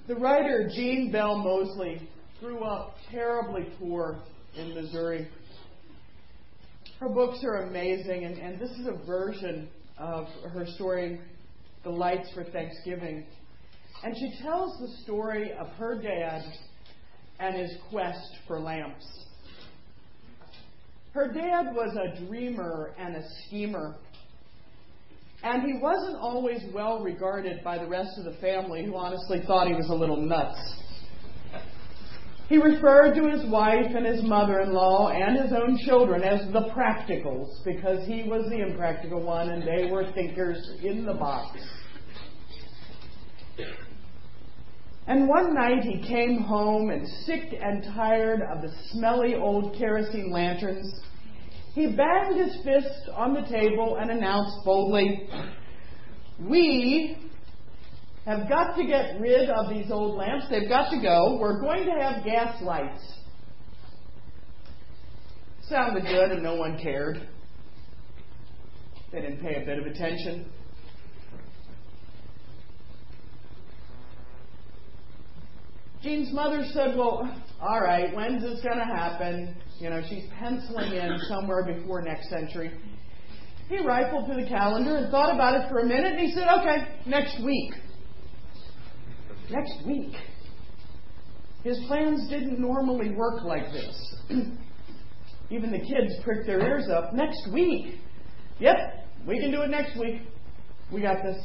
The writer Jean Bell Moseley grew up terribly poor in Missouri. Her books are amazing, and this is a version of her story, The Lights for Thanksgiving. And she tells the story of her dad and his quest for lamps. Her dad was a dreamer and a schemer. And he wasn't always well regarded by the rest of the family, who honestly thought he was a little nuts. He referred to his wife and his mother-in-law and his own children as the practicals, because he was the impractical one and they were thinkers in the box. And one night he came home, and sick and tired of the smelly old kerosene lanterns, he banged his fist on the table and announced boldly, "We have got to get rid of these old lamps. They've got to go. We're going to have gas lights." Sounded good, and no one cared. They didn't pay a bit of attention. Jean's mother said, "Well, all right, when's this going to happen?" You know, she's penciling in somewhere before next century. He rifled through the calendar and thought about it for a minute, and he said, "Okay, next week." Next week. His plans didn't normally work like this. Even the kids pricked their ears up. Next week. Yep, we can do it next week. We got this.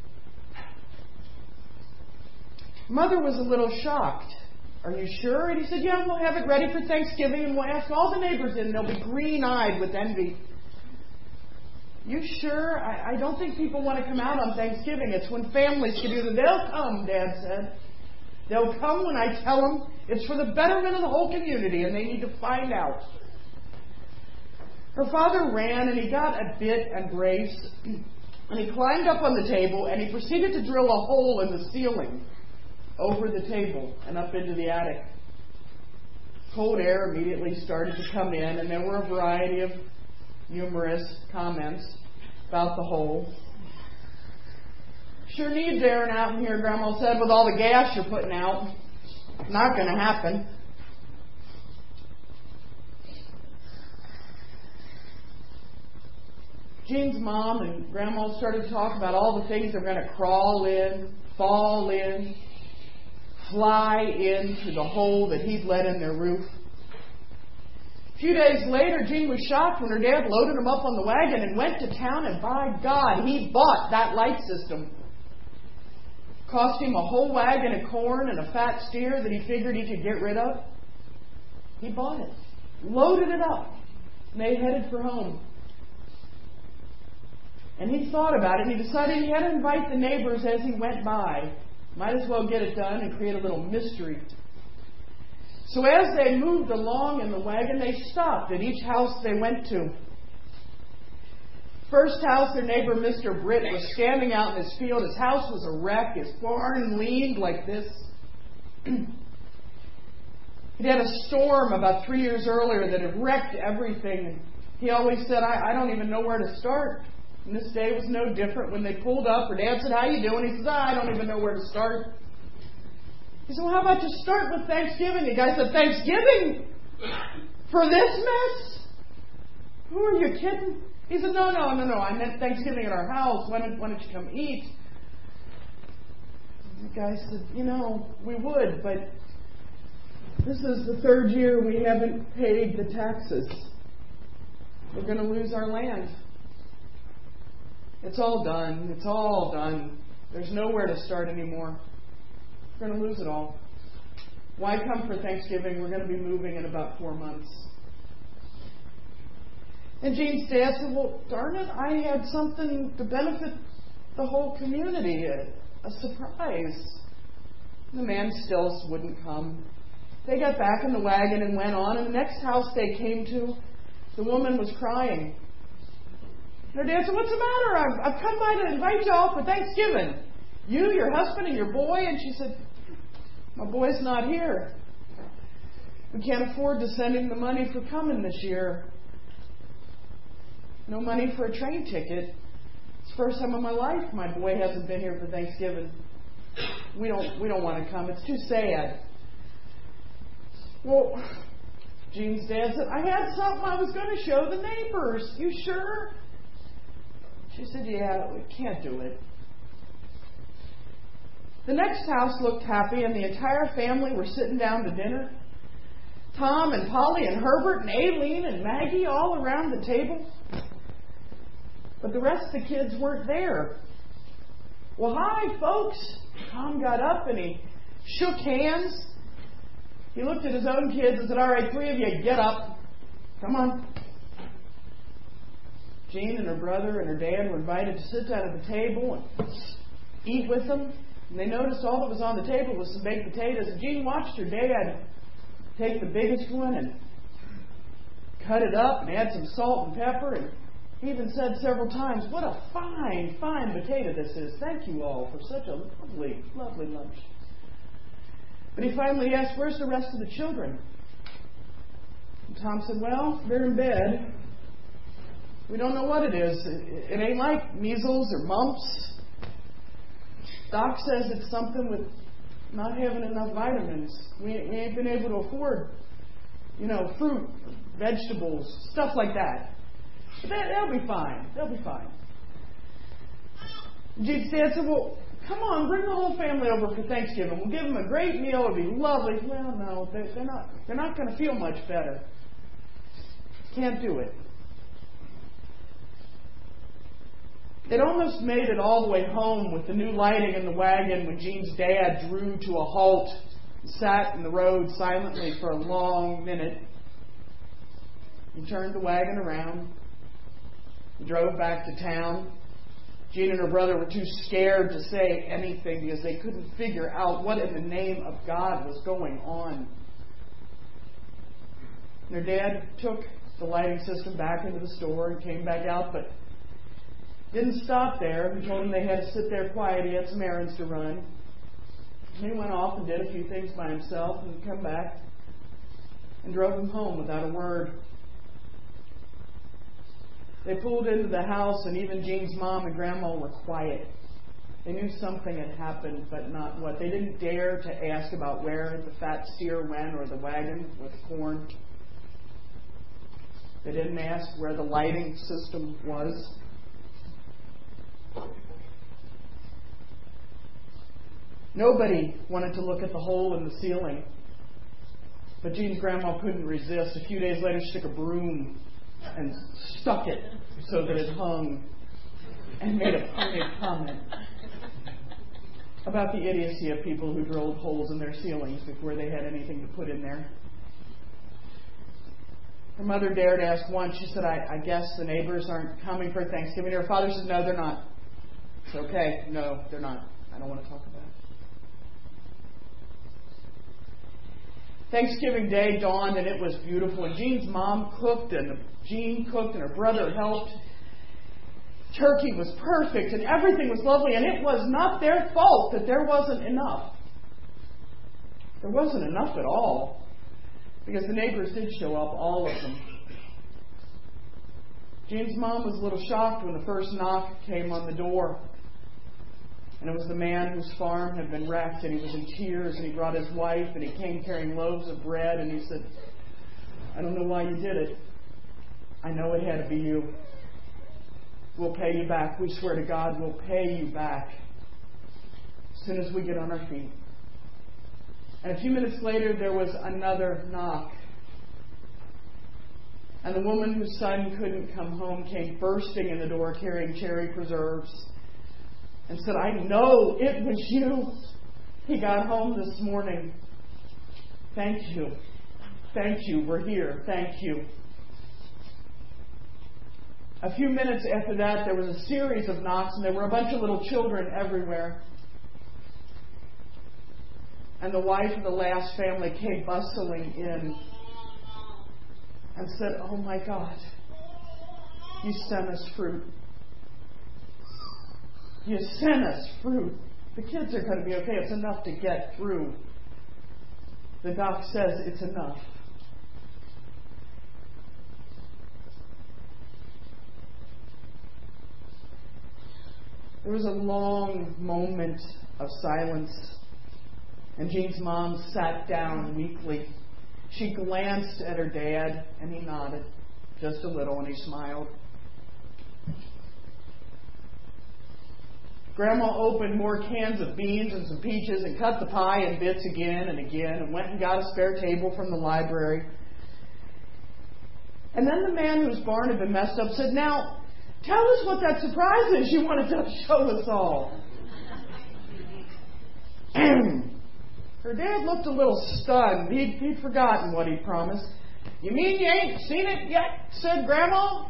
Mother was a little shocked. "Are you sure?" And he said, "Yeah, we'll have it ready for Thanksgiving, and we'll ask all the neighbors in. They'll be green-eyed with envy." "You sure? I don't think people want to come out on Thanksgiving. It's when families get together." "They'll come," Dad said. "They'll come when I tell them it's for the betterment of the whole community, and they need to find out." Her father ran, and he got a bit and brace, and he climbed up on the table, and he proceeded to drill a hole in the ceiling over the table and up into the attic. Cold air immediately started to come in, and there were a variety of humorous comments about the hole. "Sure needs airing out in here," Grandma said, "with all the gas you're putting out. Not going to happen." Jean's mom and Grandma started to talk about all the things they're going to crawl in, fall in, fly in through the hole that he'd let in their roof. A few days later, Jean was shocked when her dad loaded him up on the wagon and went to town, and by God, he bought that light system. Cost him a whole wagon of corn and a fat steer that he figured he could get rid of. He bought it, loaded it up, and they headed for home. And he thought about it, and he decided he had to invite the neighbors as he went by. Might as well get it done and create a little mystery. So as they moved along in the wagon, they stopped at each house they went to. First house, their neighbor, Mr. Britt, was standing out in his field. His house was a wreck. His barn leaned like this. He'd had a storm about 3 years earlier that had wrecked everything. He always said, I don't even know where to start. And this day was no different. When they pulled up, her dad said, "How you doing?" He says, "I don't even know where to start." He said, "Well, how about you start with Thanksgiving?" The guy said, "Thanksgiving? For this mess? Who are you kidding?" He said, No. I meant Thanksgiving at our house. Why don't you come eat?" The guy said, "We would, but this is the third year we haven't paid the taxes. We're going to lose our land. It's all done. It's all done. There's nowhere to start anymore. We're going to lose it all. Why come for Thanksgiving? We're going to be moving in about 4 months." And Jean's dad said, "Well, darn it, I had something to benefit the whole community, a surprise." The man still wouldn't come. They got back in the wagon and went on, and the next house they came to, the woman was crying. Her dad said, "What's the matter? I've come by to invite you all for Thanksgiving. You, your husband, and your boy." And she said, "My boy's not here. We can't afford to send him the money for coming this year. No money for a train ticket. It's the first time in my life my boy hasn't been here for Thanksgiving." we don't want to come. It's too sad. Well, Jean's dad said, I had something I was going to show the neighbors. You sure? She said, yeah, we can't do it. The next house looked happy, and the entire family were sitting down to dinner. Tom and Polly and Herbert and Aileen and Maggie all around the table. But the rest of the kids weren't there. Well, hi, folks. Tom got up and he shook hands. He looked at his own kids and said, all right, 3 of you, get up. Come on. Jean and her brother and her dad were invited to sit down at the table and eat with them. And they noticed all that was on the table was some baked potatoes. And Jean watched her dad take the biggest one and cut it up and add some salt and pepper. And he even said several times, what a fine, fine potato this is. Thank you all for such a lovely, lovely lunch. But he finally asked, where's the rest of the children? And Tom said, well, they're in bed. We don't know what it is. It ain't like measles or mumps. Doc says it's something with not having enough vitamins. We ain't been able to afford, fruit, vegetables, stuff like that. But they'll be fine. They'll be fine. Jean's dad said, well, come on, bring the whole family over for Thanksgiving. We'll give them a great meal. It'll be lovely. Well, no, they're not going to feel much better. Can't do it. They'd almost made it all the way home with the new lighting in the wagon when Jean's dad drew to a halt and sat in the road silently for a long minute. He turned the wagon around and drove back to town. Jean and her brother were too scared to say anything because they couldn't figure out what in the name of God was going on. And their dad took the lighting system back into the store and came back out, but didn't stop there. He told them they had to sit there quiet. He had some errands to run. And he went off and did a few things by himself and come back and drove them home without a word. They pulled into the house, and even Jean's mom and grandma were quiet. They knew something had happened, but not what. They didn't dare to ask about where the fat steer went or the wagon with corn. They didn't ask where the lighting system was. Nobody wanted to look at the hole in the ceiling. But Jean's grandma couldn't resist. A few days later, she took a broom and stuck it so that it hung and made a funny comment about the idiocy of people who drilled holes in their ceilings before they had anything to put in there. Her mother dared ask once. She said, I guess the neighbors aren't coming for Thanksgiving. Her father said, no, they're not. It's okay. No, they're not. I don't want to talk about it. Thanksgiving Day dawned, and it was beautiful. And Jean's mom cooked, and Jean cooked, and her brother helped. Turkey was perfect, and everything was lovely, and it was not their fault that there wasn't enough. There wasn't enough at all, because the neighbors did show up, all of them. Jean's mom was a little shocked when the first knock came on the door. And it was the man whose farm had been wrecked, and he was in tears, and he brought his wife, and he came carrying loaves of bread, and he said, I don't know why you did it. I know it had to be you. We'll pay you back. We swear to God, we'll pay you back as soon as we get on our feet. And a few minutes later, there was another knock. And the woman whose son couldn't come home came bursting in the door carrying cherry preserves and said, I know it was you. He got home this morning. Thank you. Thank you. We're here. Thank you. A few minutes after that, there was a series of knocks, and there were a bunch of little children everywhere. And the wife of the last family came bustling in and said, oh my God, you sent us fruit. You sent us fruit. The kids are going to be okay. It's enough to get through. The doc says it's enough. There was a long moment of silence. And Jean's mom sat down weakly. She glanced at her dad, and he nodded just a little, and he smiled. Grandma opened more cans of beans and some peaches and cut the pie in bits again and again and went and got a spare table from the library. And then the man whose barn had been messed up said, "Now, tell us what that surprise is you wanted to show us all." Her dad looked a little stunned. He'd forgotten what he'd promised. "You mean you ain't seen it yet?" said Grandma.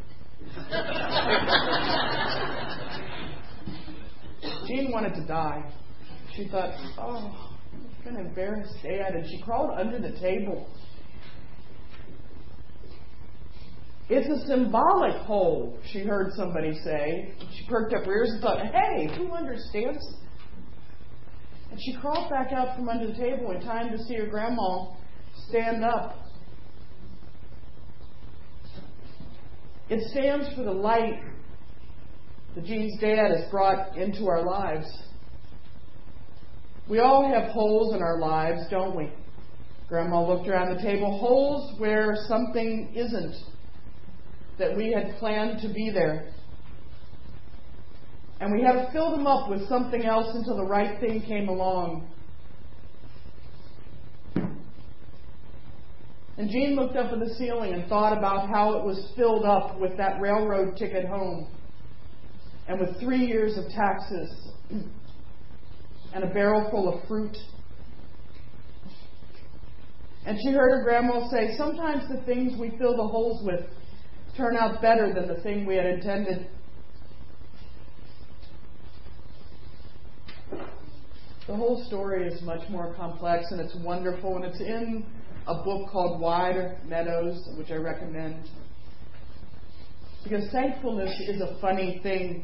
Jean wanted to die. She thought, "Oh, I'm going to embarrass Dad." And she crawled under the table. "It's a symbolic hole," she heard somebody say. She perked up her ears and thought, "Hey, who understands?" And she crawled back out from under the table in time to see her grandma stand up. It stands for the light that Jean's dad has brought into our lives. We all have holes in our lives, don't we? Grandma looked around the table. Holes where something isn't that we had planned to be there. And we had to fill them up with something else until the right thing came along. And Jean looked up at the ceiling and thought about how it was filled up with that railroad ticket home, and with 3 years of taxes, and a barrel full of fruit. And she heard her grandma say, sometimes the things we fill the holes with turn out better than the thing we had intended. The whole story is much more complex, and it's wonderful, and it's in a book called Wide Meadows, which I recommend. Because thankfulness is a funny thing.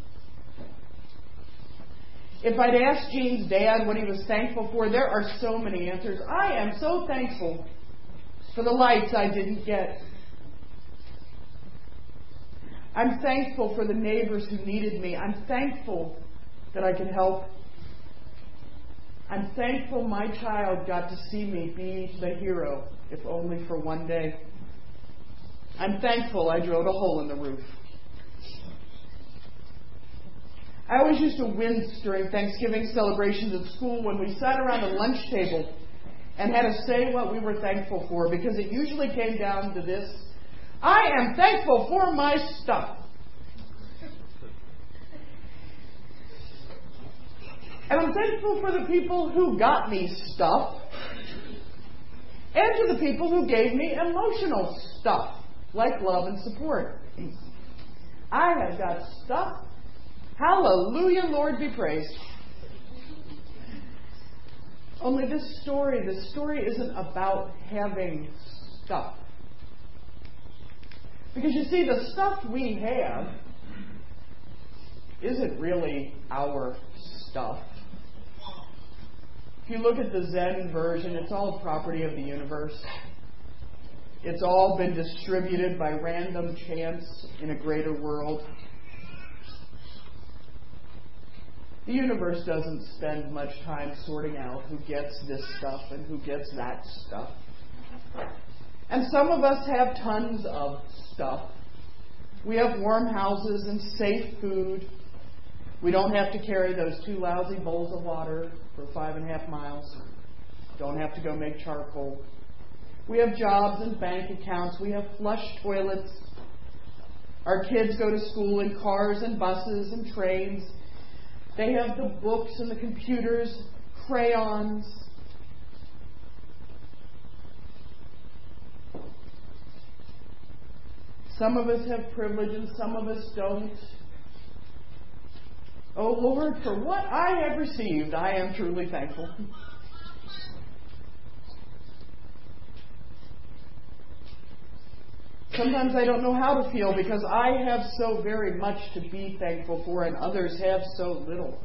If I'd asked Jean's dad what he was thankful for, there are so many answers. I am so thankful for the lights I didn't get. I'm thankful for the neighbors who needed me. I'm thankful that I could help. I'm thankful my child got to see me be the hero, if only for one day. I'm thankful I drilled a hole in the roof. I always used to wince during Thanksgiving celebrations at school when we sat around the lunch table and had to say what we were thankful for, because it usually came down to this: I am thankful for my stuff. And I'm thankful for the people who got me stuff, and to the people who gave me emotional stuff, like love and support. I have got stuff. Hallelujah, Lord be praised. Only this story isn't about having stuff. Because you see, the stuff we have isn't really our stuff. If you look at the Zen version, it's all property of the universe. It's all been distributed by random chance in a greater world. The universe doesn't spend much time sorting out who gets this stuff and who gets that stuff. And some of us have tons of stuff. We have warm houses and safe food. We don't have to carry those 2 lousy bowls of water for 5.5 miles. Don't have to go make charcoal. We have jobs and bank accounts. We have flush toilets. Our kids go to school in cars and buses and trains. They have the books and the computers, crayons. Some of us have privilege and some of us don't. Oh Lord, for what I have received, I am truly thankful. Sometimes I don't know how to feel because I have so very much to be thankful for and others have so little.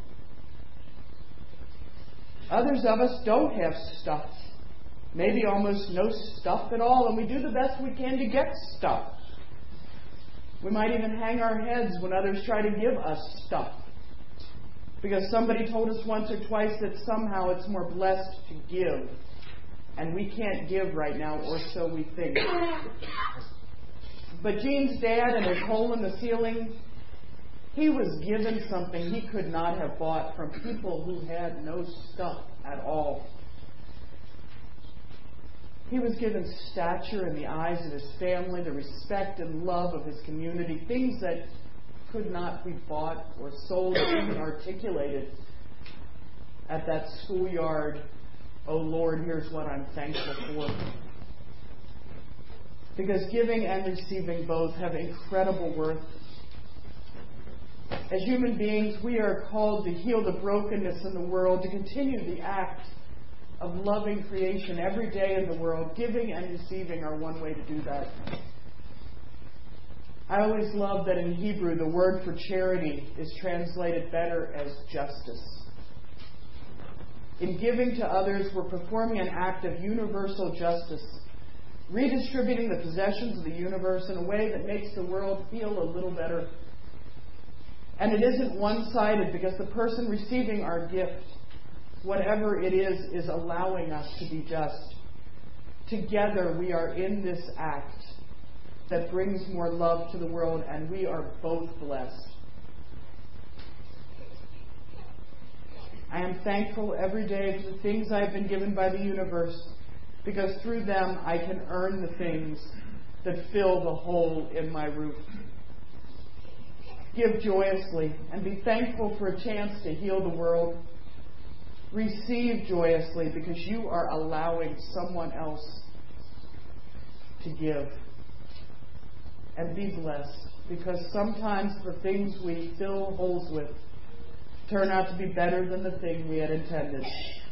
Others of us don't have stuff. Maybe almost no stuff at all, and we do the best we can to get stuff. We might even hang our heads when others try to give us stuff. Because somebody told us once or twice that somehow it's more blessed to give. And we can't give right now, or so we think. But Gene's dad and his hole in the ceiling, he was given something he could not have bought from people who had no stuff at all. He was given stature in the eyes of his family, the respect and love of his community, things that could not be bought or sold or even articulated at that schoolyard, "Oh Lord, here's what I'm thankful for." Because giving and receiving both have incredible worth. As human beings, we are called to heal the brokenness in the world, to continue the act of loving creation every day in the world. Giving and receiving are one way to do that. I always love that in Hebrew the word for charity is translated better as justice. In giving to others, we're performing an act of universal justice, redistributing the possessions of the universe in a way that makes the world feel a little better. And it isn't one-sided, because the person receiving our gift, whatever it is allowing us to be just. Together we are in this act that brings more love to the world, and we are both blessed. I am thankful every day for the things I've been given by the universe, because through them I can earn the things that fill the hole in my roof. Give joyously and be thankful for a chance to heal the world. Receive joyously because you are allowing someone else to give. And be blessed, because sometimes the things we fill holes with turn out to be better than the thing we had intended.